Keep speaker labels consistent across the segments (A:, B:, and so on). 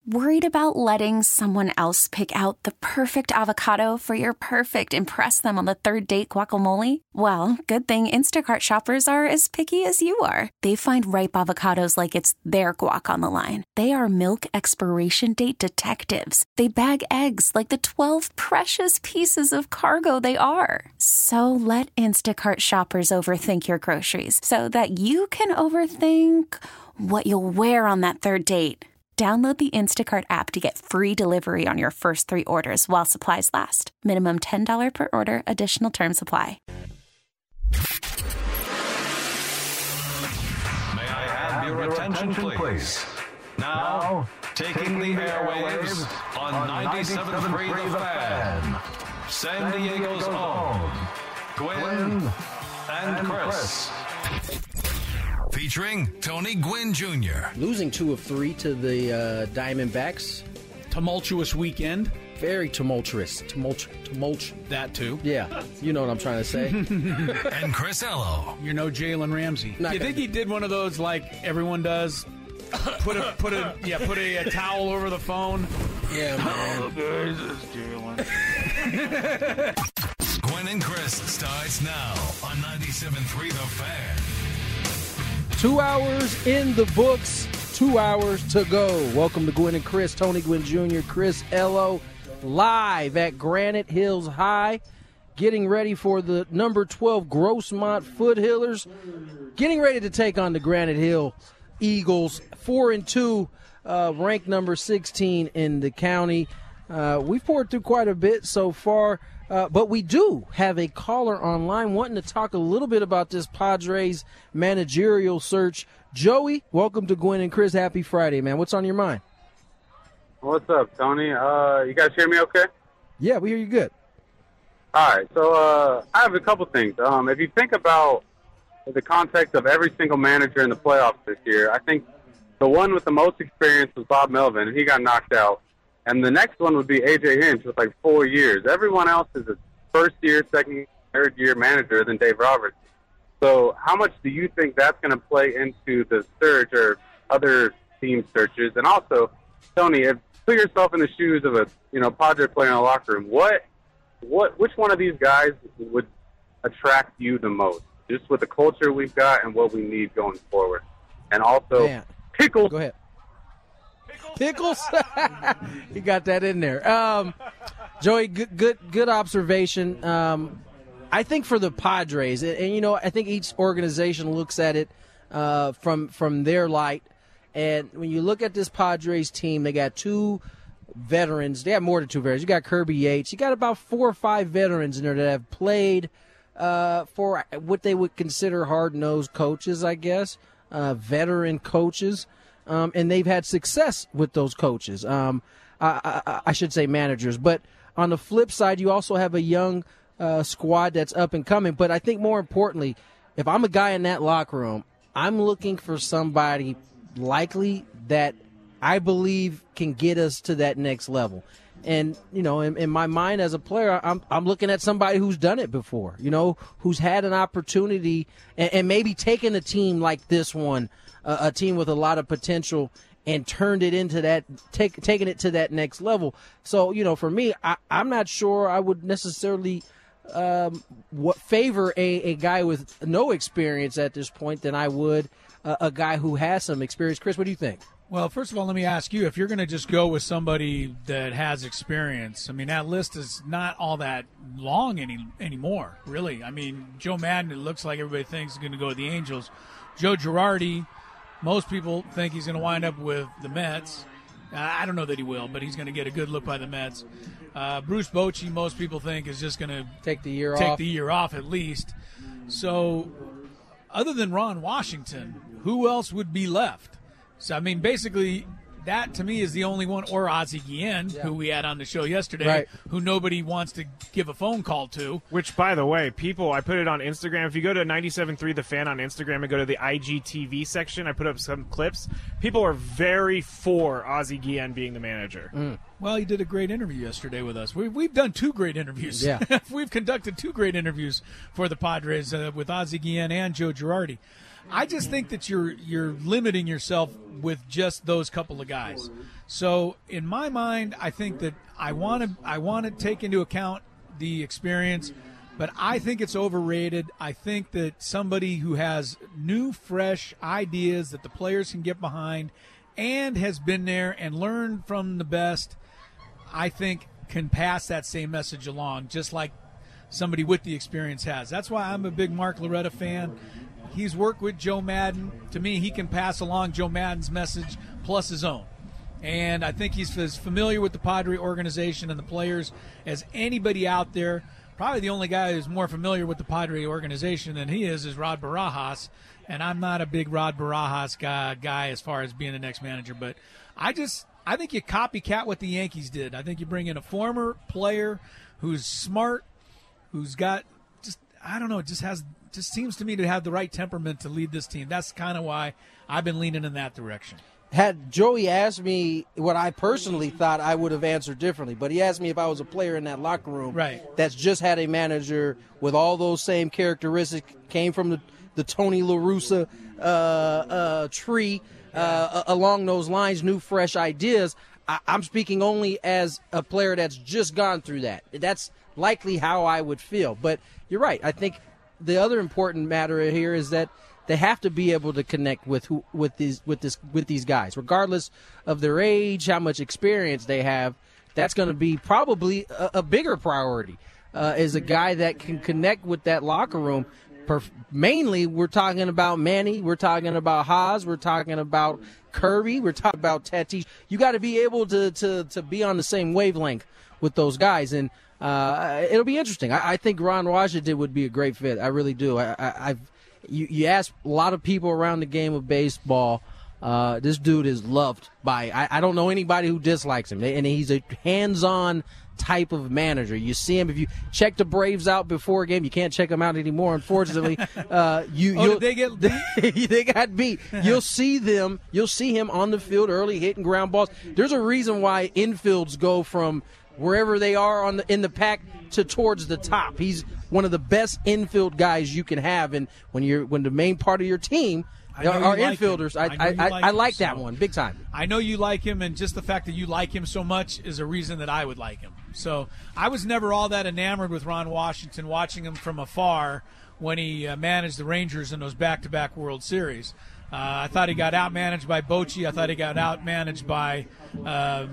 A: Worried about letting someone else pick out the perfect avocado for your perfect impress them on the third date guacamole? Well, good thing Instacart shoppers are as picky as you are. They find ripe avocados like it's their guac on the line. They are milk expiration date detectives. They bag eggs like the 12 precious pieces of cargo they are. So let Instacart shoppers overthink your groceries so that you can overthink what you'll wear on that third date. Download the Instacart app to get free delivery on your first 3 orders while supplies last. Minimum $10 per order. Additional terms apply.
B: May I have your attention, please? Now, taking the airwaves on 97.3 The Fan. San Diego's own Gwynn and Chris.
C: Featuring Tony Gwynn Jr.
D: Losing 2 of 3 to the Diamondbacks.
E: Tumultuous weekend.
D: Very tumultuous.
E: That too.
D: Yeah, you know what I'm trying to say.
C: And Chris Ello.
E: You're no Jalen Ramsey. You think he did one of those like everyone does? Put a towel over the phone.
D: Yeah, man.
E: Oh, guys, it's Jalen.
C: Gwynn and Chris starts now on 97.3 The Fan.
D: 2 hours in the books, 2 hours to go. Welcome to Gwynn and Chris, Tony Gwynn Jr., Chris Ello, live at Granite Hills High, getting ready for the number 12 Grossmont Foothillers, getting ready to take on the Granite Hill Eagles, 4-2, ranked number 16 in the county. We've poured through quite a bit so far. But we do have a caller online wanting to talk a little bit about this Padres managerial search. Joey, welcome to Gwynn and Chris. Happy Friday, man. What's on your mind?
F: What's up, Tony? You guys hear me okay?
D: Yeah, we hear you good.
F: All right, so I have a couple things. If you think about the context of every single manager in the playoffs this year, I think the one with the most experience was Bob Melvin, and he got knocked out. And the next one would be A.J. Hinch with like 4 years. Everyone else is a first-year, second, third-year manager than Dave Roberts. So how much do you think that's going to play into the search or other team searches? And also, Tony, put yourself in the shoes of a Padre player in the locker room. Which one of these guys would attract you the most, just with the culture we've got and what we need going forward? And also, Pickles.
D: Go ahead. Pickles? You got that in there. Joey, good observation. I think for the Padres, and I think each organization looks at it from their light. And when you look at this Padres team, they got 2 veterans. They have more than 2 veterans. You got Kirby Yates. You got about 4 or 5 veterans in there that have played for what they would consider hard-nosed coaches, I guess, veteran coaches. And they've had success with those coaches. I should say managers. But on the flip side, you also have a young squad that's up and coming. But I think more importantly, if I'm a guy in that locker room, I'm looking for somebody likely that I believe can get us to that next level. And, in my mind as a player, I'm looking at somebody who's done it before, who's had an opportunity and maybe taken a team like this one, a team with a lot of potential, and turned it into that, taking it to that next level. So, for me, I'm not sure I would necessarily favor a guy with no experience at this point than I would a guy who has some experience. Chris, what do you think?
E: Well, first of all, let me ask you, if you're going to just go with somebody that has experience, I mean, that list is not all that long anymore, really. I mean, Joe Madden, it looks like everybody thinks is going to go with the Angels. Joe Girardi, most people think he's going to wind up with the Mets. I don't know that he will, but he's going to get a good look by the Mets. Bruce Bochy, most people think, is just going to
D: take the year
E: off at least. So other than Ron Washington, who else would be left? So, I mean, basically, that to me is the only one, or Ozzie Guillen, who we had on the show yesterday, who nobody wants to give a phone call to.
G: Which, by the way, I put it on Instagram. If you go to 97.3 The Fan on Instagram and go to the IGTV section, I put up some clips. People are very for Ozzie Guillen being the manager.
E: Well, he did a great interview yesterday with us. We've done 2 great interviews. Yeah. We've conducted 2 great interviews for the Padres with Ozzie Guillen and Joe Girardi. I just think that you're limiting yourself with just those couple of guys. So in my mind, I think that I want to take into account the experience, but I think it's overrated. I think that somebody who has new, fresh ideas that the players can get behind and has been there and learned from the best, I think can pass that same message along, just like somebody with the experience has. That's why I'm a big Mark Loretta fan. He's worked with Joe Madden. To me, he can pass along Joe Madden's message plus his own. And I think he's as familiar with the Padre organization and the players as anybody out there. Probably the only guy who's more familiar with the Padre organization than he is Rod Barajas. And I'm not a big Rod Barajas guy as far as being the next manager. But I think you copycat what the Yankees did. I think you bring in a former player who's smart, who's got just seems to me to have the right temperament to lead this team. That's kind of why I've been leaning in that direction.
D: Had Joey asked me what I personally thought, I would have answered differently. But he asked me if I was a player in that locker room that's just had a manager with all those same characteristics, came from the Tony La Russa tree, along those lines, new, fresh ideas. I'm speaking only as a player that's just gone through that. That's likely how I would feel. But you're right. I think the other important matter here is that they have to be able to connect with these guys, regardless of their age, how much experience they have. That's going to be probably a bigger priority. Is a guy that can connect with that locker room. Mainly, we're talking about Manny, we're talking about Haas, we're talking about Kirby, we're talking about Tatis. You got to be able to be on the same wavelength with those guys, and it'll be interesting. I think Ron Washington would be a great fit. I really do. You ask a lot of people around the game of baseball, this dude is loved by. I don't know anybody who dislikes him, and he's a hands-on type of manager. You see him, if you check the Braves out before a game, you can't check them out anymore, unfortunately.
E: Did they get beat?
D: They got beat. You'll see him on the field early hitting ground balls. There's a reason why infields go from wherever they are in the pack to towards the top. He's one of the best infield guys you can have, and when the main part of your team are infielders, I like that one big time.
E: I know you like him, and just the fact that you like him so much is a reason that I would like him. So I was never all that enamored with Ron Washington, watching him from afar when he managed the Rangers in those back-to-back World Series. I thought he got outmanaged by Bochy. I thought he got outmanaged by La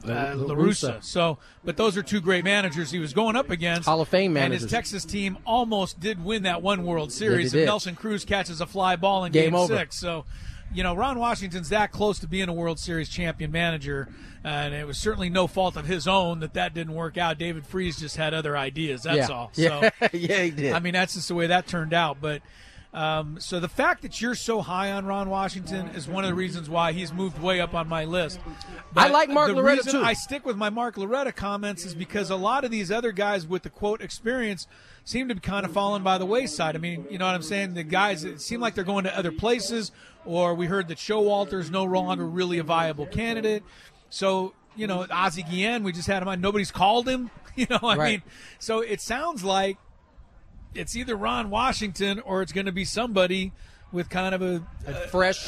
E: Russa. So, but those are two great managers he was going up against.
D: Hall of Fame managers.
E: And his Texas team almost did win that one World Series. And Nelson Cruz catches a fly ball in Game 6. So, Ron Washington's that close to being a World Series champion manager, and it was certainly no fault of his own that didn't work out. David Freese just had other ideas. That's all. So,
D: yeah, he did.
E: I mean, that's just the way that turned out. But so the fact that you're so high on Ron Washington is one of the reasons why he's moved way up on my list. But
D: I like Mark Loretta,
E: too. The reason
D: I
E: stick with my Mark Loretta comments is because a lot of these other guys with the, quote, experience seem to be kind of falling by the wayside. I mean, you know what I'm saying? The guys, it seem like they're going to other places, or we heard that Showalter's no longer really a viable candidate. So, Ozzie Guillen, we just had him on. Nobody's called him. I mean, so it sounds like it's either Ron Washington or it's going to be somebody with kind of a fresh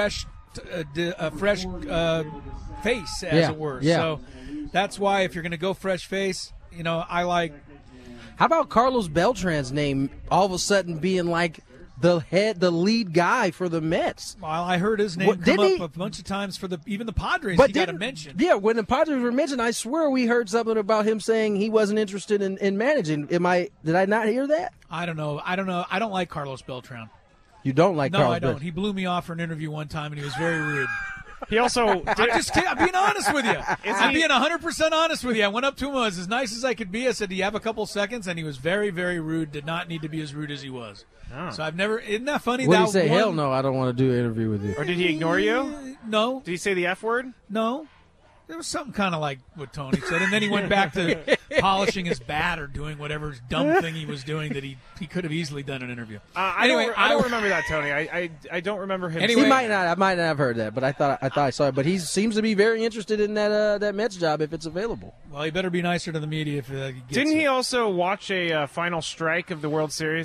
E: face, as it were.
D: Yeah.
E: So that's why if you're going to go fresh face, I like.
D: How about Carlos Beltran's name all of a sudden being like the lead guy for the Mets?
E: Well, I heard his name come up a bunch of times for even the Padres. He got a mention.
D: Yeah, when the Padres were mentioned, I swear we heard something about him saying he wasn't interested in managing. Did I not hear that?
E: I don't know. I don't like Carlos Beltran.
D: You don't like Carlos?
E: No, I don't. He blew me off for an interview one time, and he was very rude.
G: He also.
E: I'm being honest with you. I'm being 100% honest with you. I went up to him. I was as nice as I could be. I said, "Do you have a couple seconds?" And he was very, very rude. Did not need to be as rude as he was. Oh. So I've never. Isn't that funny?
D: What did he say? Hell no, I don't want to do an interview with you.
G: Or did he ignore you?
E: No.
G: Did he say the F word?
E: No. There was something kind of like what Tony said, and then he went back to polishing his bat or doing whatever dumb thing he was doing that he could have easily done an interview.
G: I don't remember that, Tony. I don't remember him.
D: Anyway, I might not have heard that, but I thought I saw it. But he seems to be very interested in that Mets job if it's available.
E: Well, he better be nicer to the media if he gets
G: Didn't he also watch a final strike of the World Series?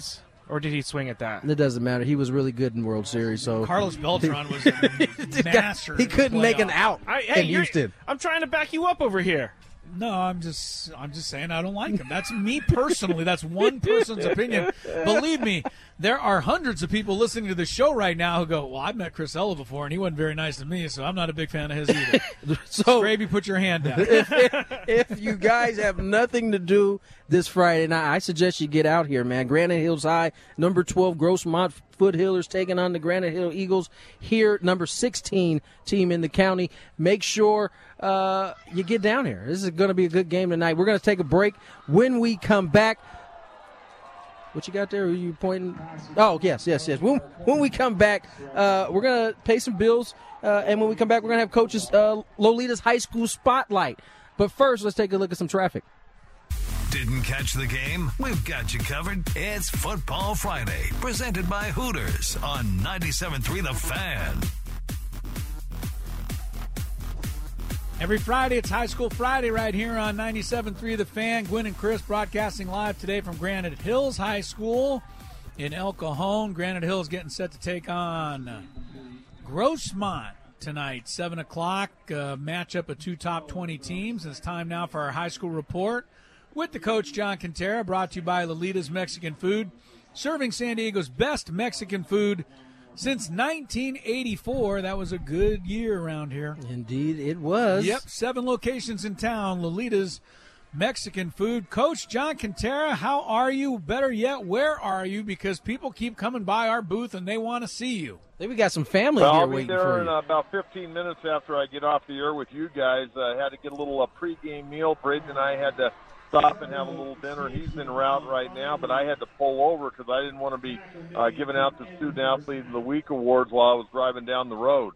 G: Or did he swing at that?
D: It doesn't matter. He was really good in World Series. So
E: Carlos Beltran was a master.
D: He couldn't make an out in Houston.
G: I'm trying to back you up over here.
E: No, I'm just saying I don't like him. That's me personally. That's one person's opinion. Believe me, there are hundreds of people listening to the show right now who go, well, I've met Chris Ella before, and he wasn't very nice to me, so I'm not a big fan of his either. So, Gravy, put your hand down.
D: If you guys have nothing to do this Friday night, I suggest you get out here, man. Granite Hills High, number 12, Grossmont Foothillers taking on the Granite Hill Eagles. Here, number 16 team in the county. Make sure you get down here. This is going to be a good game tonight. We're going to take a break. When we come back, what you got there? Are you pointing? Oh, yes. When we come back, we're going to pay some bills, and when we come back, we're going to have Coach's Lolita's High School Spotlight. But first, let's take a look at some traffic.
C: Didn't catch the game? We've got you covered. It's Football Friday, presented by Hooters on 97.3 The Fan.
E: Every Friday, it's High School Friday right here on 97.3 The Fan. Gwen and Chris broadcasting live today from Granite Hills High School in El Cajon. Granite Hills getting set to take on Grossmont tonight, 7 o'clock. Matchup of two top 20 teams. It's time now for our high school report with the coach, John Quintera, brought to you by Lolita's Mexican Food, serving San Diego's best Mexican food since 1984. That was a good year around here.
D: Indeed, it was.
E: Yep, 7 locations in town, Lolita's Mexican Food. Coach John Quintera, how are you? Better yet, where are you? Because people keep coming by our booth and they want to see you.
D: I think we got some family here waiting for you.
H: I'll be there in about 15 minutes after I get off the air with you guys. I had to get a little pregame meal. Braden and I had to stop and have a little dinner. He's en route right now, but I had to pull over because I didn't want to be giving out the Student Athlete of the Week awards while I was driving down the road.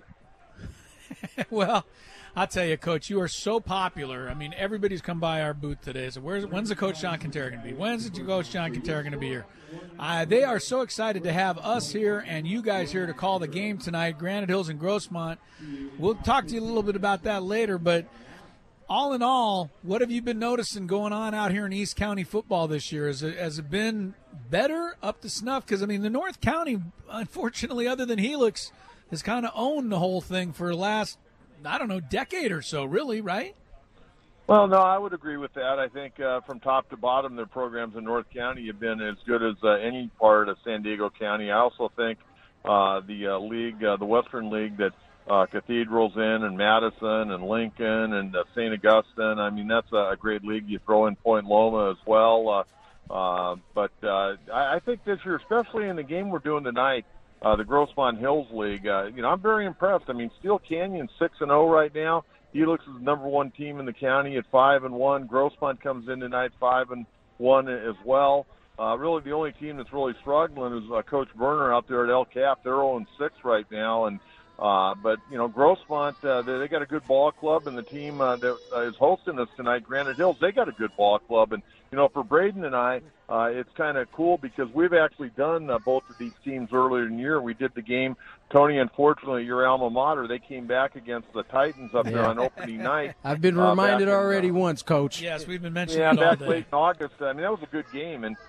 E: Well, I'll tell you, Coach, you are so popular. I mean, everybody's come by our booth today. So when's the Coach John Quintera going to be? When's the Coach John Quintera going to be here? They are so excited to have us here and you guys here to call the game tonight, Granite Hills and Grossmont. We'll talk to you a little bit about that later, but all in all, what have you been noticing going on out here in East County football this year? Has it been better, up to snuff? Because, I mean, the North County, unfortunately, other than Helix, has kind of owned the whole thing for the last, I don't know, decade or so, really, right?
H: Well, no, I would agree with that. I think from top to bottom, their programs in North County have been as good as any part of San Diego County. I also think the league, the Western League, that Cathedral's in, and Madison and Lincoln and St. Augustine. I mean, that's a great league. You throw in Point Loma as well. But I think this year, especially in the game we're doing tonight, the Grossmont Hills League, I'm very impressed. I mean, Steel Canyon 6-0 right now. Helix is the number 1 team in the county at 5-1. Grossmont comes in tonight 5-1 as well. Really, the only team that's really struggling is Coach Berner out there at El Cap. They're 0-6 right now, and but Grossmont, they got a good ball club, and the team that is hosting us tonight, Granite Hills, they got a good ball club. And for Braden and I, it's kind of cool because we've actually done both of these teams earlier in the year. We did the game. Tony, unfortunately, your alma mater, they came back against the Titans up there on opening night.
D: I've been reminded already once, Coach.
E: Yes, we've been mentioning it all
H: back
E: day.
H: late in August. I mean, that was a good game, and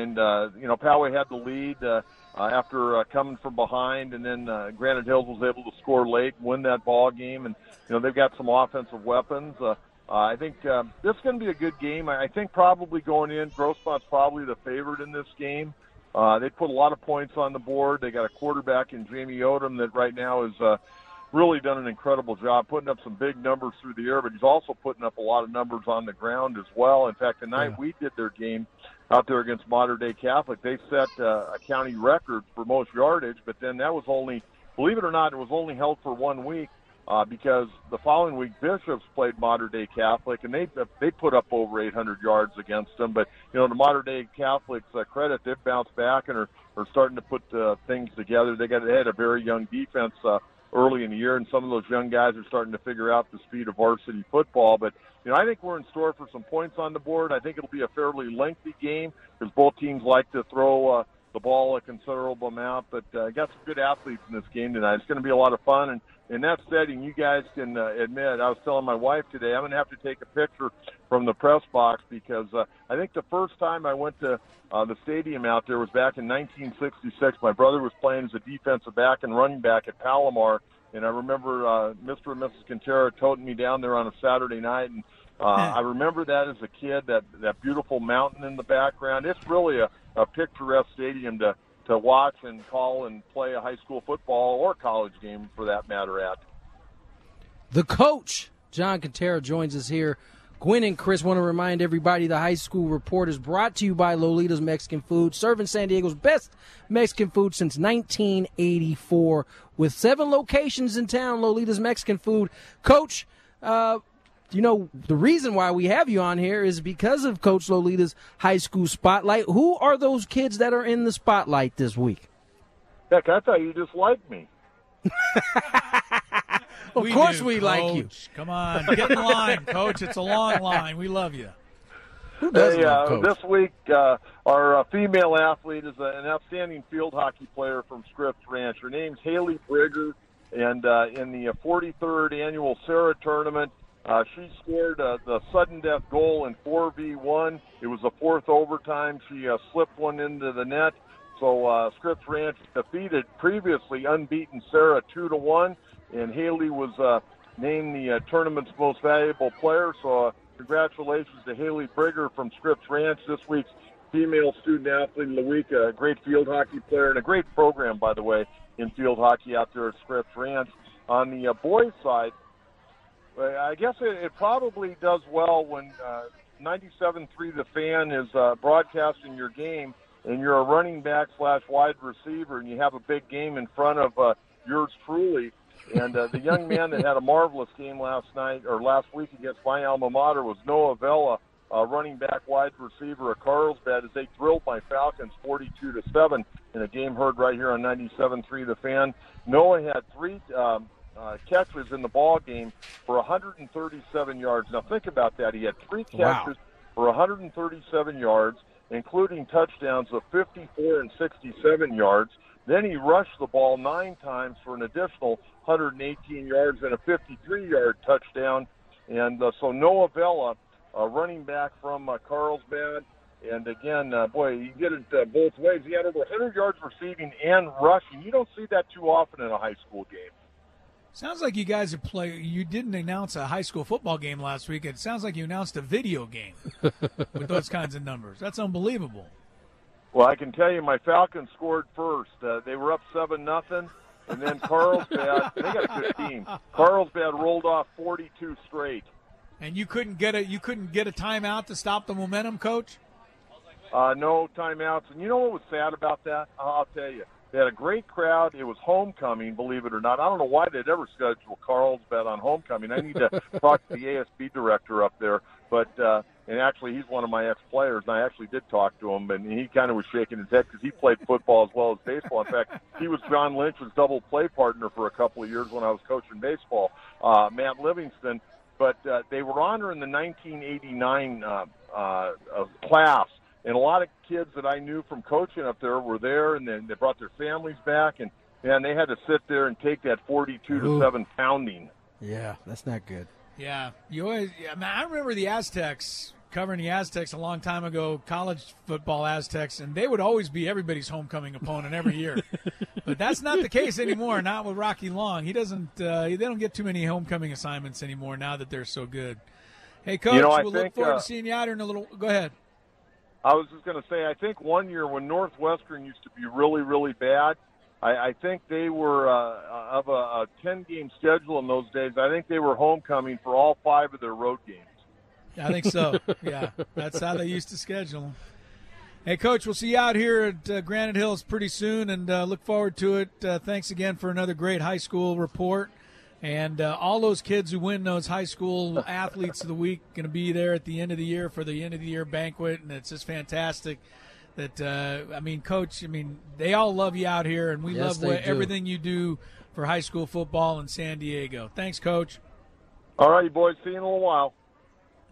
H: Poway had the lead after coming from behind, and then Granite Hills was able to score late and win that ball game, and they've got some offensive weapons. I think this is going to be a good game. I think probably going in, Grossmont's probably the favorite in this game. They put a lot of points on the board. They got a quarterback in Jamie Odom that right now has really done an incredible job putting up some big numbers through the air, but he's also putting up a lot of numbers on the ground as well. In fact, tonight we did their game out there against Mater Dei Catholic. They set a county record for most yardage, but then that was only, believe it or not, it was only held for 1 week. Because the following week Bishops played Mater Dei Catholic, and they put up over 800 yards against them. But to Mater Dei Catholic's credit, they've bounced back and are starting to put things together. They had a very young defense early in the year, and some of those young guys are starting to figure out the speed of varsity football. But I think we're in store for some points on the board. I think it'll be a fairly lengthy game because both teams like to throw the ball a considerable amount. But got some good athletes in this game tonight. It's going to be a lot of fun. And in that setting, you guys can admit, I was telling my wife today, I'm going to have to take a picture from the press box because I think the first time I went to the stadium out there was back in 1966. My brother was playing as a defensive back and running back at Palomar. And I remember Mr. and Mrs. Quintero toting me down there on a Saturday night. And I remember that as a kid, that beautiful mountain in the background. It's really a picturesque stadium to watch and call and play a high school football or college game for that matter at.
D: The coach, John Quintero, joins us here. Gwen and Chris want to remind everybody the High School Report is brought to you by Lolita's Mexican Food, serving San Diego's best Mexican food since 1984. With 7 locations in town, Lolita's Mexican Food. Coach, you know, the reason why we have you on here is because of Coach Lolita's High School Spotlight. Who are those kids that are in the spotlight this week?
H: Heck, I thought you just liked me.
D: Of course we like you.
E: Come on, get in line, Coach. It's a long line. We love you.
D: Who doesn't love Coach?
H: This week, our female athlete is an outstanding field hockey player from Scripps Ranch. Her name's Haley Brigger, and in the 43rd annual Sarah tournament, she scored the sudden death goal in 4v1. It was the 4th overtime. She slipped one into the net. So Scripps Ranch defeated previously unbeaten Sarah 2-1, and Haley was named the tournament's most valuable player. So congratulations to Haley Brigger from Scripps Ranch, this week's female student athlete of the week, a great field hockey player and a great program, by the way, in field hockey out there at Scripps Ranch. On the boys' side, I guess it probably does well when 97.3 The Fan is broadcasting your game and you're a running back / wide receiver and you have a big game in front of yours truly. And the young man that had a marvelous game last week against my alma mater was Noah Vela, running back wide receiver at Carlsbad, as they drilled my Falcons 42-7 in a game heard right here on 97.3 The Fan. Noah had 3 catches in the ball game for 137 yards. Now think about that. He had 3 catches for 137 yards, including touchdowns of 54 and 67 yards. Then he rushed the ball 9 times for an additional 118 yards and a 53-yard touchdown. And so Noah Vela, running back from Carlsbad, and again, boy, you get it both ways. He had over 100 yards receiving and rushing. You don't see that too often in a high school game.
E: Sounds like you guys you didn't announce a high school football game last week. It sounds like you announced a video game with those kinds of numbers. That's unbelievable.
H: Well, I can tell you my Falcons scored first. They were up 7-0, and then Carlsbad, they got a good team. Carlsbad rolled off 42 straight.
E: And you couldn't get a timeout to stop the momentum, Coach?
H: No timeouts. And you know what was sad about that? I'll tell you. They had a great crowd. It was homecoming, believe it or not. I don't know why they'd ever schedule Carlsbad on homecoming. I need to talk to the ASB director up there. But and actually, he's one of my ex-players, and I actually did talk to him, and he kind of was shaking his head because he played football as well as baseball. In fact, he was John Lynch's double play partner for a couple of years when I was coaching baseball, Matt Livingston. But they were honoring the 1989 class. And a lot of kids that I knew from coaching up there were there, and then they brought their families back, and they had to sit there and take that 42-7 pounding.
D: Yeah, that's not good.
E: Yeah, I remember the Aztecs, covering the Aztecs a long time ago, college football Aztecs, and they would always be everybody's homecoming opponent every year. But that's not the case anymore. Not with Rocky Long. He doesn't. They don't get too many homecoming assignments anymore now that they're so good. Hey, Coach, we'll look forward to seeing you out here in a little. Go ahead.
H: I was just going to say, I think one year when Northwestern used to be really, really bad, I think they were of a 10-game schedule in those days. I think they were homecoming for all 5 of their road games.
E: I think so. Yeah, that's how they used to schedule them. Hey, Coach, we'll see you out here at Granite Hills pretty soon, and look forward to it. Thanks again for another great high school report. And all those kids who win those high school athletes of the week going to be there at the end of the year for the end of the year banquet, and it's just fantastic. That Coach, they all love you out here, and we love everything you do for high school football in San Diego. Thanks, Coach.
H: All right, boys. See you in a little while.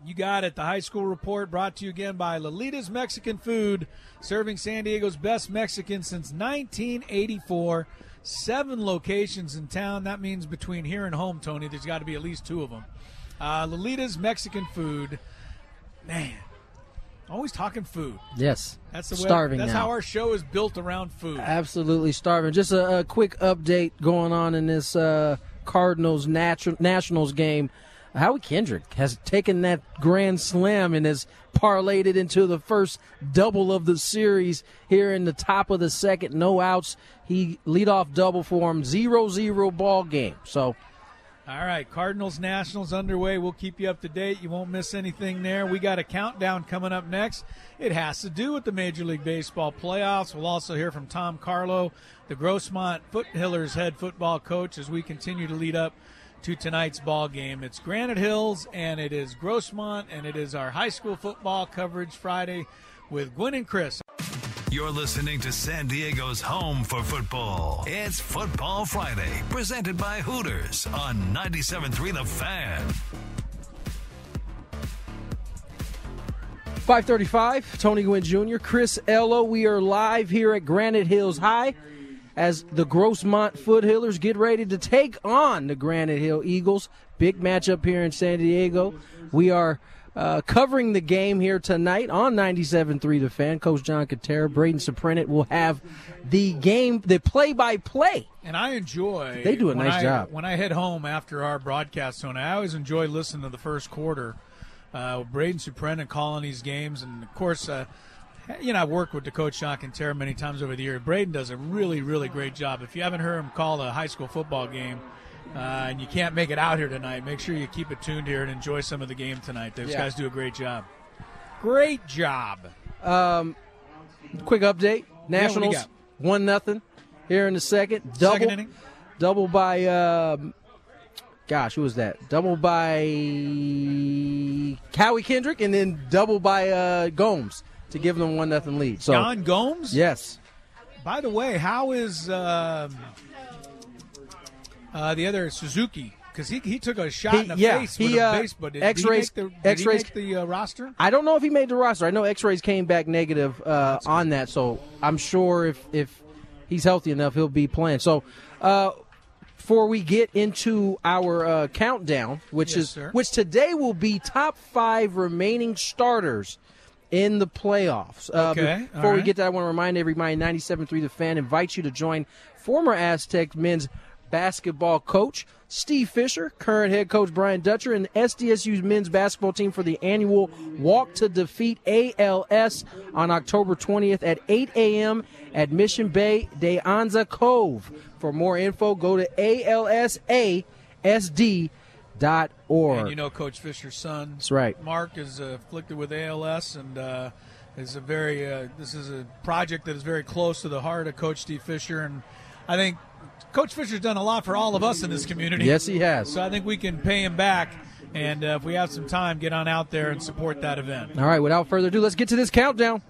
E: You got it. The High School Report brought to you again by Lolita's Mexican Food, serving San Diego's best Mexican since 1984. 7 locations in town. That means between here and home, Tony, there's got to be at least 2 of them. Lolita's Mexican Food. Man, always talking food.
D: Yes.
E: That's the way.
D: Starving
E: That's
D: now.
E: how our show is built around food.
D: Absolutely starving. Just a quick update going on in this Cardinals Nationals game. Howie Kendrick has taken that grand slam and has parlayed it into the first double of the series here in the top of the second. No outs. He leadoff double for him. 0-0 ball game. So,
E: all right, Cardinals Nationals underway. We'll keep you up to date. You won't miss anything there. We got a countdown coming up next. It has to do with the Major League Baseball playoffs. We'll also hear from Tom Carlo, the Grossmont Foothillers head football coach, as we continue to lead up to tonight's ball game. It's Granite Hills, and it is Grossmont, and it is our high school football coverage Friday with Gwen and Chris.
C: You're listening to San Diego's home for football. It's Football Friday, presented by Hooters on 97.3 The Fan.
D: 5:35, Tony Gwynn Jr., Chris Ello. We are live here at Granite Hills High as the Grossmont Foothillers get ready to take on the Granite Hill Eagles. Big matchup here in San Diego. We are covering the game here tonight on 97.3 The Fan. Coach John Katera, Braden Suprenant will have the game, the play-by-play.
E: And I enjoy.
D: They do a nice job.
E: When I head home after our broadcast, Tony, I always enjoy listening to the first quarter. Braden Suprenant calling these games, and of course, I've worked with the coach John Katera many times over the year. Braden does a really, really great job. If you haven't heard him call a high school football game, and you can't make it out here tonight, make sure you keep it tuned here and enjoy some of the game tonight. Those guys do a great job. Great job.
D: Quick update. Nationals 1-0 here in the second.
E: Second inning.
D: Double by, who was that? Double by Howie Kendrick, and then double by Gomes to give them 1-0 lead. So,
E: Don Gomes?
D: Yes.
E: By the way, how is the other Suzuki? Because he took a shot in the face with a base, but did he make the roster?
D: I don't know if he made the roster. I know X-rays came back negative on that, so I'm sure if he's healthy enough, he'll be playing. So before we get into our countdown, which today will be top 5 remaining starters in the playoffs. Before we get to that, I want to remind everybody, 97.3 The Fan invites you to join former Aztec men's basketball coach Steve Fisher, current head coach Brian Dutcher, and SDSU's men's basketball team for the annual Walk to Defeat ALS on October 20th at 8 a.m. at Mission Bay de Anza Cove. For more info, go to alsasd.org.
E: And you know Coach Fisher's son,
D: that's right,
E: Mark, is afflicted with ALS, and is this is a project that is very close to the heart of Coach Steve Fisher, and I think Coach Fisher's done a lot for all of us in this community.
D: Yes, he has.
E: So I think we can pay him back, and if we have some time, get on out there and support that event.
D: All right, without further ado, let's get to this countdown.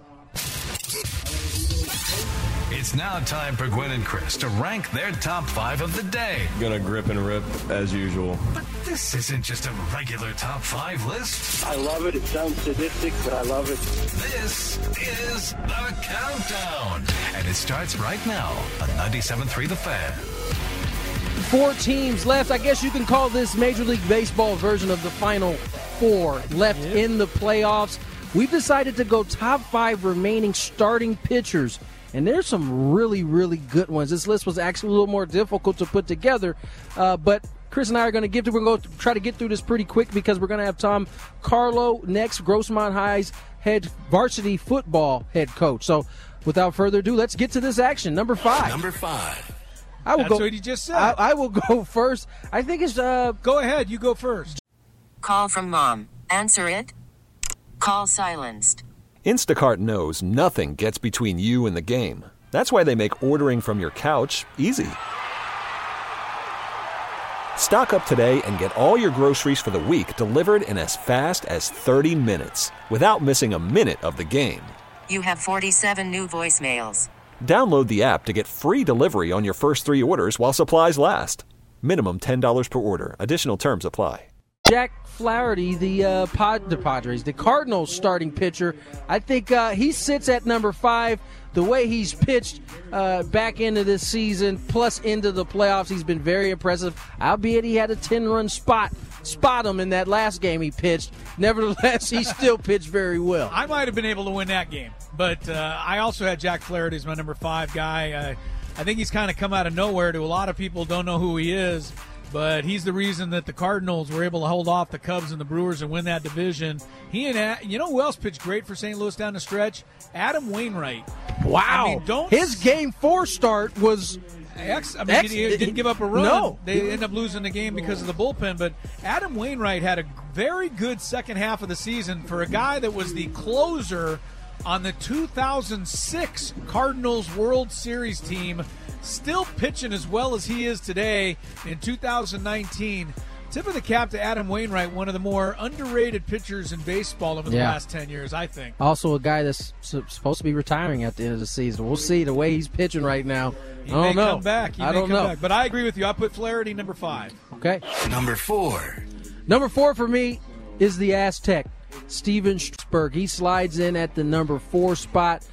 C: It's now time for Gwen and Chris to rank their top 5 of the day.
I: Gonna grip and rip as usual.
C: But this isn't just a regular top 5 list.
J: I love it. It sounds sadistic, but I love it.
C: This is the countdown. And it starts right now on 97.3 The Fan.
D: 4 teams left. I guess you can call this Major League Baseball version of the Final 4 left in the playoffs. We've decided to go top 5 remaining starting pitchers. And there's some really, really good ones. This list was actually a little more difficult to put together. But Chris and I are going to we're going to try to get through this pretty quick because we're going to have Tom Carlo next, Grossmont High's head varsity football head coach. So without further ado, let's get to this action. Number 5.
C: Number 5.
E: That's what he just said.
D: I will go first. I think it's
E: Go ahead. You go first.
K: Call from mom. Answer it. Call silenced.
L: Instacart knows nothing gets between you and the game. That's why they make ordering from your couch easy. Stock up today and get all your groceries for the week delivered in as fast as 30 minutes without missing a minute of the game.
K: You have 47 new voicemails.
L: Download the app to get free delivery on your first 3 orders while supplies last. Minimum $10 per order. Additional terms apply.
D: Jack Flaherty, the Cardinals starting pitcher. I think he sits at number 5. The way he's pitched back into this season, plus into the playoffs, he's been very impressive. Albeit he had a 10-run spot him in that last game he pitched. Nevertheless, he still pitched very well.
E: I might have been able to win that game, but I also had Jack Flaherty as my number 5 guy. I think he's kind of come out of nowhere. To a lot of people, don't know who he is. But he's the reason that the Cardinals were able to hold off the Cubs and the Brewers and win that division. He and you know who else pitched great for St. Louis down the stretch? Adam Wainwright.
D: Wow.
E: I mean,
D: his Game 4 start was
E: he didn't give up a run.
D: No.
E: They ended up losing the game because of the bullpen. But Adam Wainwright had a very good second half of the season for a guy that was the closer on the 2006 Cardinals World Series team. Still pitching as well as he is today in 2019. Tip of the cap to Adam Wainwright, one of the more underrated pitchers in baseball over the last 10 years, I think.
D: Also a guy that's supposed to be retiring at the end of the season. We'll see the way he's pitching right now.
E: He may come back. I don't know. But I agree with you. I put Flaherty number 5.
D: Okay.
C: Number 4.
D: Number 4 for me is the Aztec, Steven Strasburg. He slides in at the number 4 spot.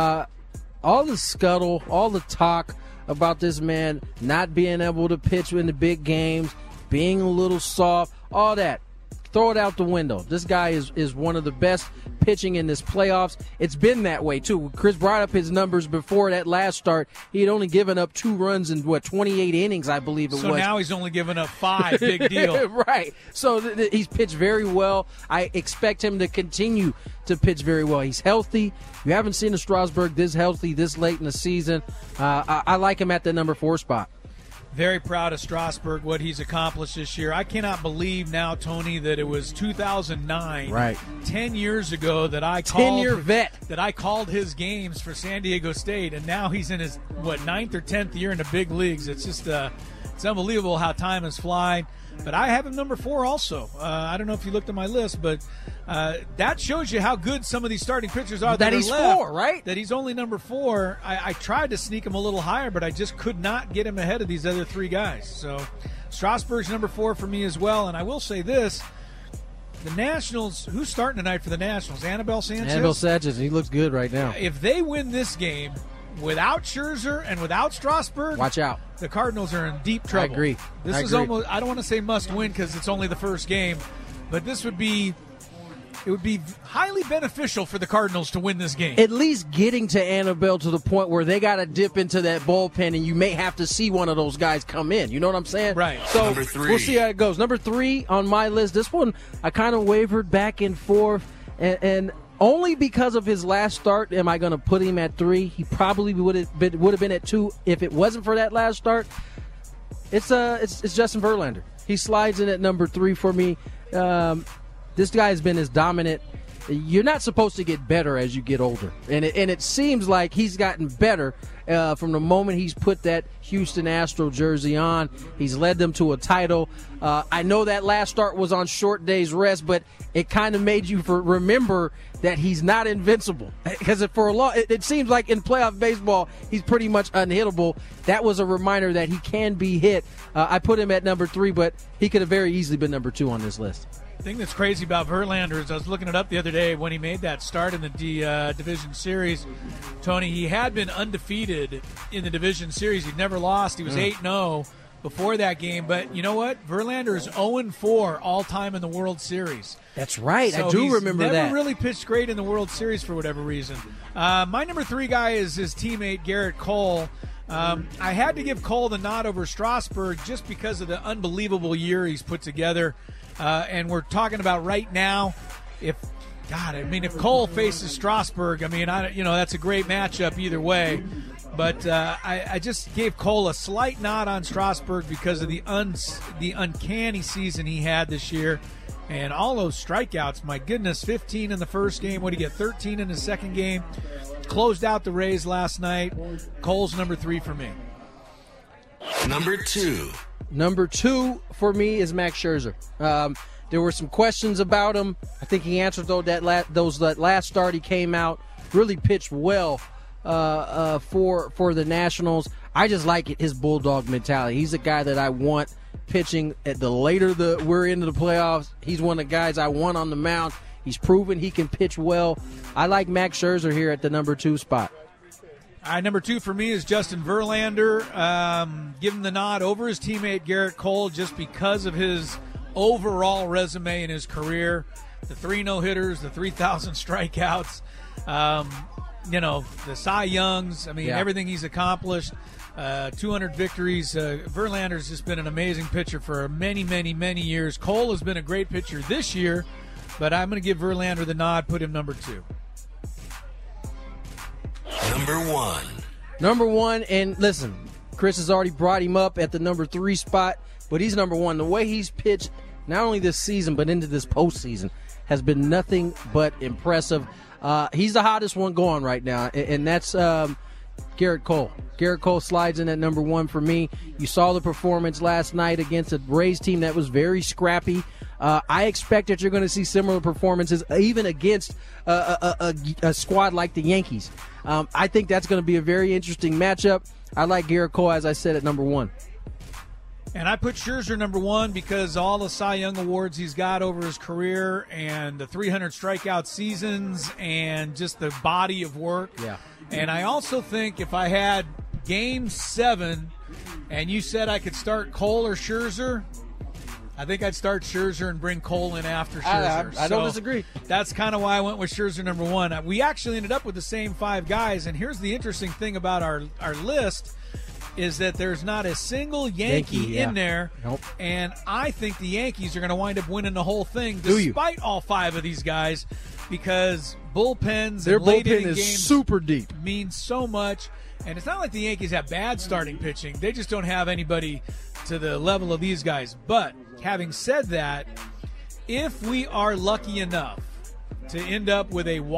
D: All the scuttle, all the talk about this man not being able to pitch in the big games, being a little soft, all that. Throw it out the window. This guy is one of the best pitching in this playoffs. It's been that way, too. Chris brought up his numbers before that last start. He had only given up 2 runs in, 28 innings, I believe it was.
E: So now he's only given up 5. Big deal.
D: Right. So he's pitched very well. I expect him to continue to pitch very well. He's healthy. You haven't seen a Strasburg this healthy this late in the season. I like him at the number 4 spot.
E: Very proud of Strasburg, what he's accomplished this year. I cannot believe now, Tony, that it was 2009,
D: right,
E: 10 years ago, that I called
D: 10-year vet
E: that I called his games for San Diego State, and now he's in his 9th or 10th year in the big leagues. It's just it's unbelievable how time has flied. But I have him number 4 also. I don't know if you looked at my list, but that shows you how good some of these starting pitchers are.
D: That he's
E: left,
D: 4, right?
E: That he's only number 4. I tried to sneak him a little higher, but I just could not get him ahead of these other 3 guys. So Strasburg's number 4 for me as well. And I will say this. The Nationals, who's starting tonight for the Nationals? Anibal Sanchez?
D: Anibal Sanchez. He looks good right now.
E: If they win this game without Scherzer and without Strasburg,
D: watch out.
E: The Cardinals are in deep trouble.
D: I agree.
E: This is almost, I don't want to say must win because it's only the first game, but it would be highly beneficial for the Cardinals to win this game.
D: At least getting to Annabelle to the point where they got to dip into that bullpen and you may have to see one of those guys come in. You know what I'm saying?
E: Right.
D: So
C: number 3.
D: We'll see how it goes. Number 3 on my list. This one I kind of wavered back and forth, and only because of his last start am I going to put him at 3. He probably would have been at 2 if it wasn't for that last start. It's Justin Verlander. He slides in at number 3 for me. This guy has been as dominant. You're not supposed to get better as you get older, and it seems like he's gotten better from the moment he's put that Houston Astro jersey on. He's led them to a title. I know that last start was on short day's rest, but it kind of made you remember that he's not invincible, because for a long, it seems like in playoff baseball he's pretty much unhittable. That was a reminder that he can be hit. I put him at number 3, but he could have very easily been number 2 on this list.
E: The thing that's crazy about Verlander is I was looking it up the other day when he made that start in the division series. Tony, he had been undefeated in the division series. He'd never lost. He was 8-0 before that game. But you know what? Verlander is 0-4 all-time in the World Series.
D: That's right.
E: So
D: I do remember that.
E: He's never really pitched great in the World Series for whatever reason. My number 3 guy is his teammate, Garrett Cole. I had to give Cole the nod over Strasburg just because of the unbelievable year he's put together. And we're talking about right now, if Cole faces Strasburg, that's a great matchup either way. But I just gave Cole a slight nod on Strasburg because of the uncanny season he had this year. And all those strikeouts, my goodness, 15 in the first game. What did he get, 13 in the second game? Closed out the Rays last night. Cole's number 3 for me.
C: Number 2.
D: Number 2 for me is Max Scherzer. There were some questions about him. I think he answered that last start he came out, really pitched well for the Nationals. I just like his bulldog mentality. He's a guy that I want pitching. The later we're into the playoffs, he's one of the guys I want on the mound. He's proven he can pitch well. I like Max Scherzer here at the number 2 spot.
E: All right, number 2 for me is Justin Verlander. Give him the nod over his teammate Garrett Cole just because of his overall resume in his career. The 3 no-hitters, the 3,000 strikeouts, the Cy Youngs. I mean, everything he's accomplished, 200 victories. Verlander's just been an amazing pitcher for many, many, many years. Cole has been a great pitcher this year, but I'm going to give Verlander the nod, put him number 2.
C: Number
D: 1, and listen, Chris has already brought him up at the number 3 spot, but he's number 1. The way he's pitched, not only this season, but into this postseason, has been nothing but impressive. He's the hottest one going right now, and that's Garrett Cole. Garrett Cole slides in at number 1 for me. You saw the performance last night against a Rays team that was very scrappy. I expect that you're going to see similar performances even against a squad like the Yankees. I think that's going to be a very interesting matchup. I like Garrett Cole, as I said, at number 1.
E: And I put Scherzer number 1 because all the Cy Young awards he's got over his career and the 300 strikeout seasons and just the body of work.
D: Yeah.
E: And I also think if I had Game 7 and you said I could start Cole or Scherzer, I think I'd start Scherzer and bring Cole in after Scherzer.
D: I don't disagree.
E: That's kind of why I went with Scherzer number 1. We actually ended up with the same 5 guys, and here's the interesting thing about our list is that there's not a single Yankee in there.
D: Nope.
E: And I think the Yankees are going to wind up winning the whole thing despite all 5 of these guys because bullpens
D: their
E: and late
D: bullpen
E: inning
D: is
E: games
D: super deep.
E: Mean so much. And it's not like the Yankees have bad starting pitching. They just don't have anybody to the level of these guys. But having said that, if we are lucky enough to end up with a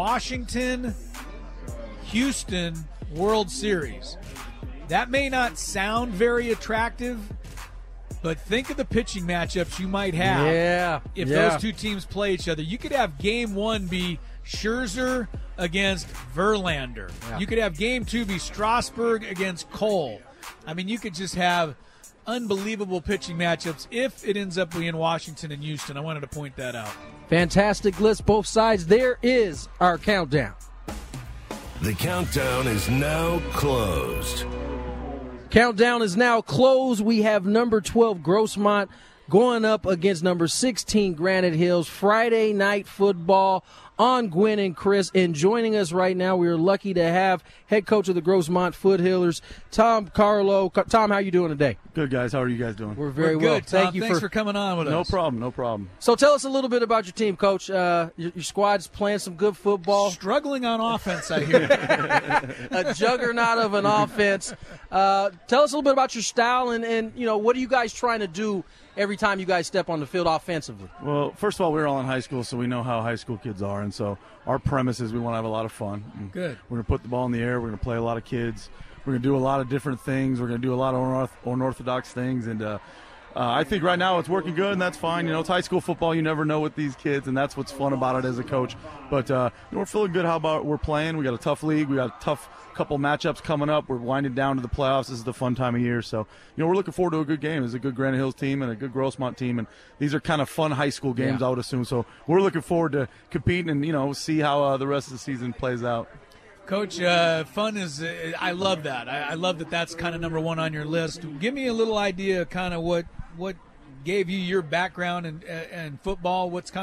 E: Washington-Houston World Series, that may not sound very attractive, but think of the pitching matchups you might have if those 2 teams play each other. You could have Game 1 be Scherzer against Verlander. Yeah. You could have Game 2 be Strasburg against Cole. I mean, you could just have unbelievable pitching matchups if it ends up being Washington and Houston. I wanted to point that out.
D: Fantastic list, both sides. There is our countdown.
C: The countdown is now closed.
D: Countdown is now closed. We have number 12, Grossmont, going up against number 16, Granite Hills. Friday night football on Gwen and Chris. And joining us right now, we are lucky to have head coach of the Grossmont Foothillers, Tom Carlo. Tom, how you doing today?
M: Good, guys. How are you guys doing?
D: We're very
E: good,
D: well.
E: Tom. Thanks for coming on with us.
M: No problem.
D: So tell us a little bit about your team, Coach. Your squad's playing some good football.
E: Struggling on offense, I hear.
D: A juggernaut of an offense. Tell us a little bit about your style and what are you guys trying to do every time you guys step on the field offensively?
M: Well, first of all, we're all in high school, so we know how high school kids are. And so our premise is we want to have a lot of fun.
E: Good.
M: We're going to put the ball in the air. We're going to play a lot of kids. We're going to do a lot of different things. We're going to do a lot of unorthodox things. And I think right now it's working good, and that's fine. It's high school football. You never know with these kids, and that's what's fun about it as a coach. But we're feeling good how about we're playing. We got a tough league. We got a tough couple matchups coming up. We're winding down to the playoffs. This is the fun time of year. So, we're looking forward to a good game. It's a good Granite Hills team and a good Grossmont team. And these are kind of fun high school games, I would assume. So we're looking forward to competing and, see how the rest of the season plays out.
E: Coach, fun is I love that. I love that that's kind of number 1 on your list. Give me a little idea of kind of what gave you your background in football. What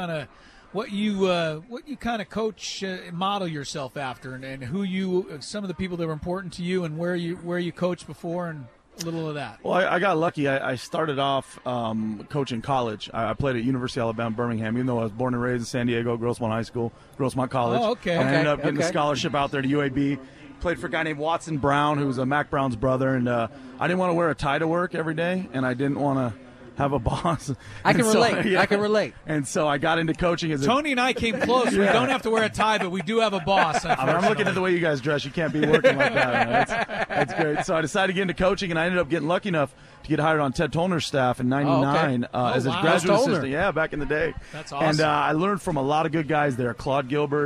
E: you kind of coach, model yourself after, and who some of the people that were important to you, and where you coached before, and a little of that.
M: Well, I got lucky. I started off coaching college. I played at University of Alabama, Birmingham, even though I was born and raised in San Diego, Grossmont High School, Grossmont College.
E: Oh, okay.
M: I ended up getting a scholarship out there to UAB. Played for a guy named Watson Brown, who was Mac Brown's brother, and I didn't want to wear a tie to work every day, and I didn't want to have a boss.
D: I can relate.
M: And so I got into coaching as
E: Tony and I came close. We don't have to wear a tie, but we do have a boss.
M: I'm looking at the way you guys dress. You can't be working like that. That's great. So I decided to get into coaching, and I ended up getting lucky enough to get hired on Ted Tollner's staff in '99 as a graduate assistant. Yeah, back in the day.
E: That's awesome.
M: And I learned from a lot of good guys there. Claude Gilbert,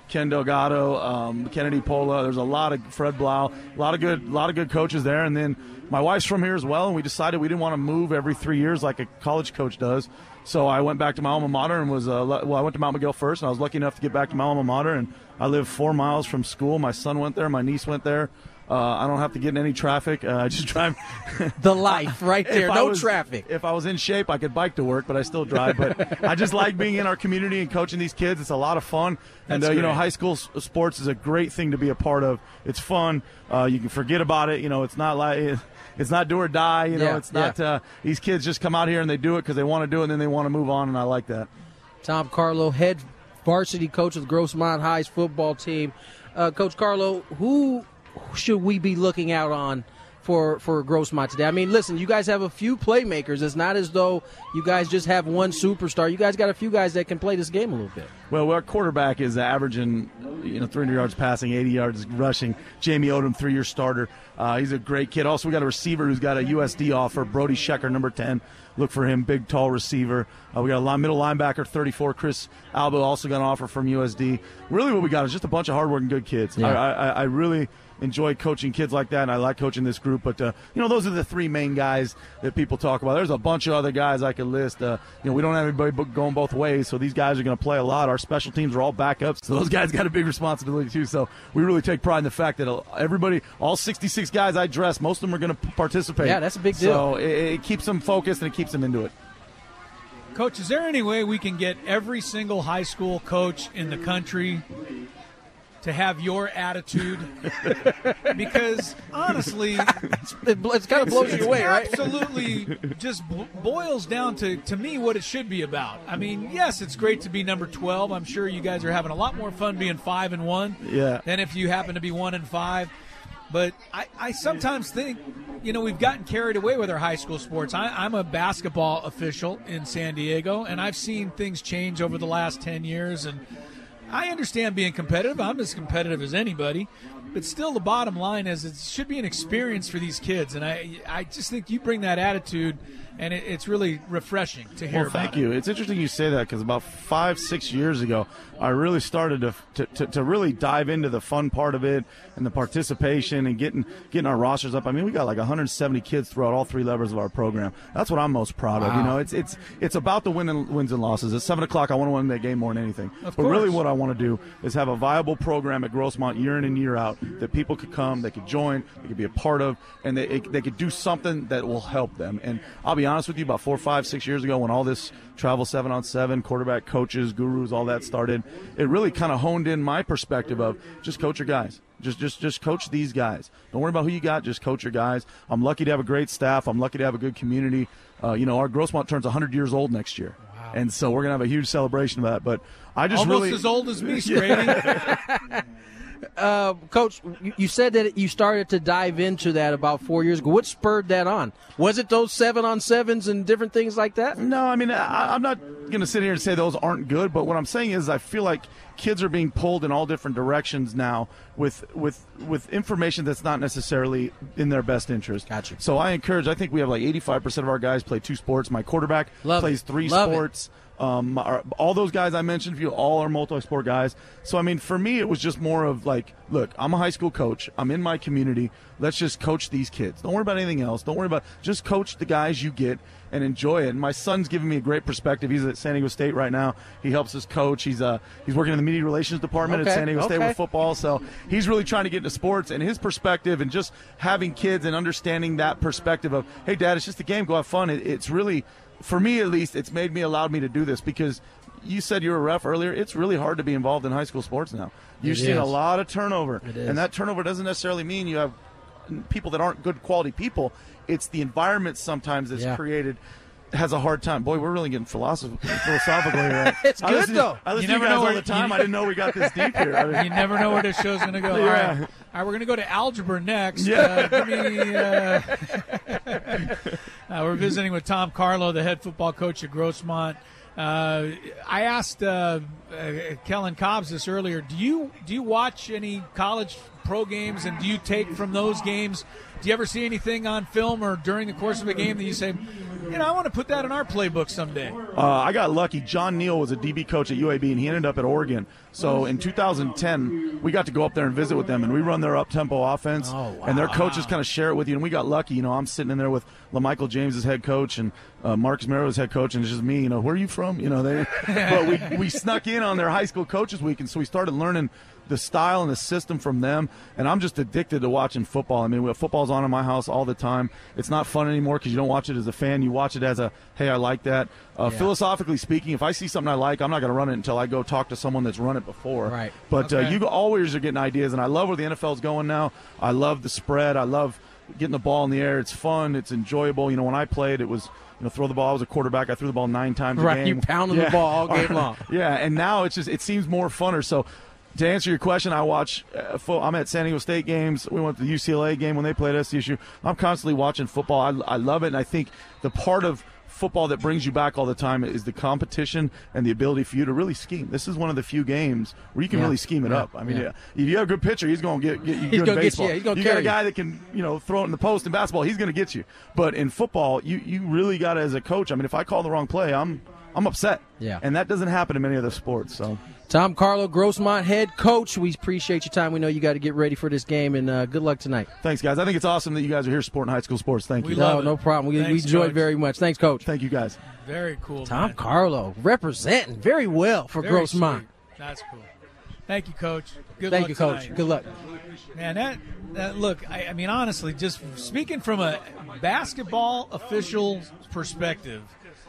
M: Ken Delgado, Kennedy Pola. There's a lot of Fred Blau, a lot of good coaches there. And then my wife's from here as well, and we decided we didn't want to move every 3 years like a college coach does. So I went back to my alma mater and I went to Mount Miguel first, and I was lucky enough to get back to my alma mater. And I live 4 miles from school. My son went there. My niece went there. I don't have to get in any traffic. I just drive.
D: The life right there. No traffic.
M: If I was in shape, I could bike to work, but I still drive. But I just like being in our community and coaching these kids. It's a lot of fun. And, high school sports is a great thing to be a part of. It's fun. You can forget about it. It's not like it's not do or die. It's not these kids just come out here and they do it because they want to do it and then they want to move on, and I like that.
D: Tom Carlo, head varsity coach of Grossmont High's football team. Coach Carlo, who should we be looking out on for Grossmont today? I mean, listen, you guys have a few playmakers. It's not as though you guys just have one superstar. You guys got a few guys that can play this game a little bit.
M: Well, our quarterback is averaging 300 yards passing, 80 yards rushing. Jamie Odom, 3-year starter. He's a great kid. Also, we got a receiver who's got a USD offer, Brody Schecker, number 10. Look for him, big, tall receiver. We got a middle linebacker, 34, Chris Alba, also got an offer from USD. Really what we got is just a bunch of hardworking, good kids. Yeah. I really enjoy coaching kids like that, and I like coaching this group. But, those are the three main guys that people talk about. There's a bunch of other guys I could list. We don't have everybody going both ways, so these guys are going to play a lot. Our special teams are all backups, so those guys got a big responsibility too. So we really take pride in the fact that everybody, all 66 guys I dress, most of them are going to participate.
D: Yeah, that's a big deal.
M: So it keeps them focused and it keeps them into it.
E: Coach, is there any way we can get every single high school coach in the country to have your attitude? Because honestly,
D: it kind of blows you away, right?
E: Absolutely, just boils down to me what it should be about. I mean, yes, it's great to be number 12. I'm sure you guys are having a lot more fun being 5-1 than if you happen to be 1-5. But I sometimes think, we've gotten carried away with our high school sports. I'm a basketball official in San Diego, and I've seen things change over the last 10 years, and I understand being competitive. I'm as competitive as anybody. But still, the bottom line is it should be an experience for these kids. And I just think you bring that attitude, and it's really refreshing to hear about.
M: Thank you. It's interesting you say that because about 5-6 years ago, I really started to really dive into the fun part of it and the participation and getting our rosters up. I mean, we got like 170 kids throughout all three levels of our program. That's what I'm most proud of. It's about the wins and losses. At 7 o'clock, I want to win that game more than anything. But really what I want to do is have a viable program at Grossmont year in and year out that people could come, they could join, they could be a part of, and they could do something that will help them. And I'll be honest with you, about 4, 5, 6 years ago when all this travel 7-on-7, quarterback coaches, gurus, all that started, it really kind of honed in my perspective of just coach your guys. Just coach these guys. Don't worry about who you got. Just coach your guys. I'm lucky to have a great staff. I'm lucky to have a good community. Our Grossmont turns 100 years old next year. Wow. And so we're going to have a huge celebration of that. But I just
E: almost as old as me, Strady.
D: Coach, you said that you started to dive into that about 4 years ago. What spurred that on? Was it those 7-on-7s and different things like that?
M: No, I mean, I'm not going to sit here and say those aren't good, but what I'm saying is I feel like kids are being pulled in all different directions now with information that's not necessarily in their best interest.
D: Gotcha.
M: So I think we have like 85% of our guys play 2 sports. My quarterback plays 3 sports. All those guys I mentioned, all are multi-sport guys. So, I mean, for me, it was just more of like, look, I'm a high school coach. I'm in my community. Let's just coach these kids. Don't worry about anything else. Don't worry about just coach the guys you get and enjoy it. And my son's giving me a great perspective. He's at San Diego State right now. He helps us coach. He's working in the media relations department at San Diego State with football. So he's really trying to get into sports, and his perspective and just having kids and understanding that perspective of, hey, Dad, it's just a game. Go have fun. It's really, for me at least, it's allowed me to do this because you said you were a ref earlier. It's really hard to be involved in high school sports now. You're seeing a lot of turnover, and that turnover doesn't necessarily mean you have people that aren't good quality people. It's the environment sometimes that's created has a hard time. Boy, we're really getting philosophical here.
D: It's good, though.
M: I listen to you guys all the time. I didn't know we got this deep here.
E: You never know where this show's going to go.
M: Yeah.
E: All right, we're going to go to algebra next.
M: Yeah.
E: We're visiting with Tom Carlo, the head football coach at Grossmont. I asked Kellen Cobbs this earlier. Do you watch any college pro games, and do you take from those games? Do you ever see anything on film or during the course of a game that you say, I want to put that in our playbook someday?
M: I got lucky. John Neal was a DB coach at UAB, and he ended up at Oregon. So in 2010, we got to go up there and visit with them, and we run their up-tempo offense. Oh, wow. And their coaches kind of share it with you, and we got lucky. I'm sitting in there with LaMichael James as head coach and Marcus Mariota as head coach, and it's just me. Where are you from? But we snuck in on their high school coaches week, and so we started learning the style and the system from them, and I'm just addicted to watching football. I mean, football's on in my house all the time. It's not fun anymore because you don't watch it as a fan. You watch it as a, hey, I like that. Philosophically speaking, if I see something I like, I'm not going to run it until I go talk to someone that's run it before.
D: Right.
M: But you always are getting ideas, and I love where the NFL's going now. I love the spread. I love getting the ball in the air. It's fun. It's enjoyable. When I played, it was throw the ball. I was a quarterback. I threw the ball 9 times a game.
D: Right, you pounding the ball all game long.
M: Yeah, and now it seems more funner. So to answer your question, I watch I'm at San Diego State games. We went to the UCLA game when they played SDSU. I'm constantly watching football. I love it, and I think the part of football that brings you back all the time is the competition and the ability for you to really scheme. This is one of the few games where you can really scheme it up. I mean, if you have a good pitcher, he's going to get you good in baseball.
D: He's going to
M: you got a guy that can throw it in the post in basketball, he's going to get you. But in football, you really got to, as a coach, I mean, if I call the wrong play, I'm upset.
D: Yeah.
M: And that doesn't happen in many other sports. So
D: Tom Carlo, Grossmont head coach, we appreciate your time. We know you got to get ready for this game, and good luck tonight.
M: Thanks, guys. I think it's awesome that you guys are here supporting high school sports. Thank you.
D: No problem. We enjoyed very much. Thanks, Coach.
M: Thank you, guys.
E: Very cool.
D: Tom Carlo representing very well for Grossmont.
E: Sweet. That's cool. Thank you, Coach.
D: Thank you, Coach.
E: Tonight.
D: Good luck.
E: Man, that look, I mean, honestly, just speaking from a basketball official perspective,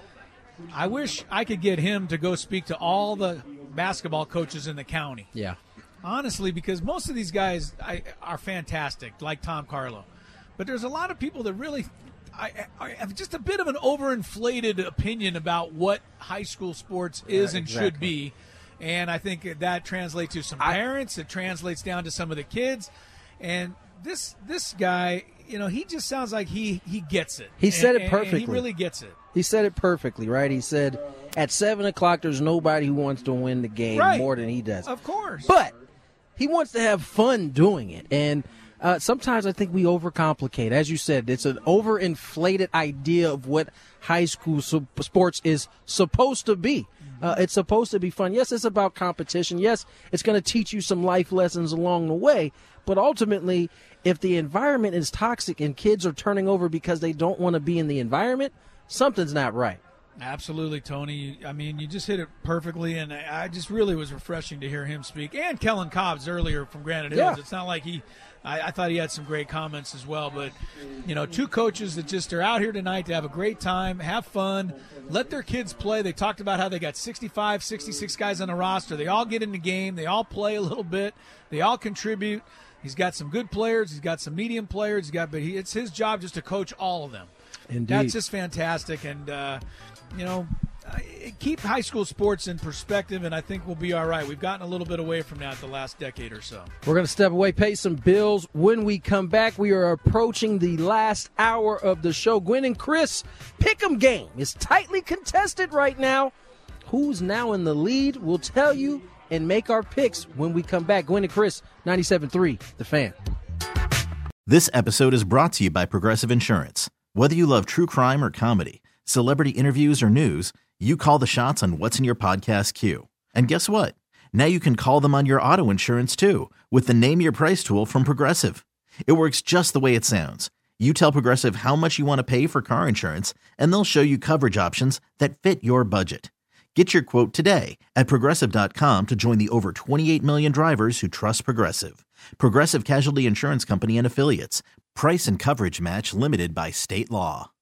E: I wish I could get him to go speak to all the basketball coaches in the county.
D: Yeah.
E: Honestly, because most of these guys are fantastic, like Tom Carlo. But there's a lot of people that really have just a bit of an overinflated opinion about what high school sports is and should be. And I think that translates to some parents. It translates down to some of the kids. And this guy, he just sounds like he gets it.
D: He said it perfectly.
E: And he really gets it.
D: He said it perfectly, right? He said, at 7 o'clock, there's nobody who wants to win the game more than he does.
E: Of course.
D: But he wants to have fun doing it. And sometimes I think we overcomplicate. As you said, it's an overinflated idea of what high school sports is supposed to be. It's supposed to be fun. Yes, it's about competition. Yes, it's going to teach you some life lessons along the way. But ultimately, if the environment is toxic and kids are turning over because they don't want to be in the environment, something's not right.
E: Absolutely, Tony. I mean, you just hit it perfectly, and I just really was refreshing to hear him speak. And Kellen Cobbs earlier from Granite Hills. It's not like I thought he had some great comments as well. But, two coaches that just are out here tonight to have a great time, have fun, let their kids play. They talked about how they got 65, 66 guys on the roster. They all get in the game. They all play a little bit. They all contribute. He's got some good players. He's got some medium players. But it's his job just to coach all of them.
D: Indeed.
E: That's just fantastic. And, keep high school sports in perspective, and I think we'll be all right. We've gotten a little bit away from that the last decade or so.
D: We're going to step away, pay some bills. When we come back, we are approaching the last hour of the show. Gwen and Chris Pick'em game is tightly contested right now. Who's now in the lead? We'll tell you and make our picks when we come back. Gwen and Chris, 97.3, The Fan.
N: This episode is brought to you by Progressive Insurance. Whether you love true crime or comedy, celebrity interviews or news, you call the shots on what's in your podcast queue. And guess what? Now you can call them on your auto insurance too with the Name Your Price tool from Progressive. It works just the way it sounds. You tell Progressive how much you want to pay for car insurance, and they'll show you coverage options that fit your budget. Get your quote today at Progressive.com to join the over 28 million drivers who trust Progressive. Progressive Casualty Insurance Company and Affiliates. Price and coverage match limited by state law.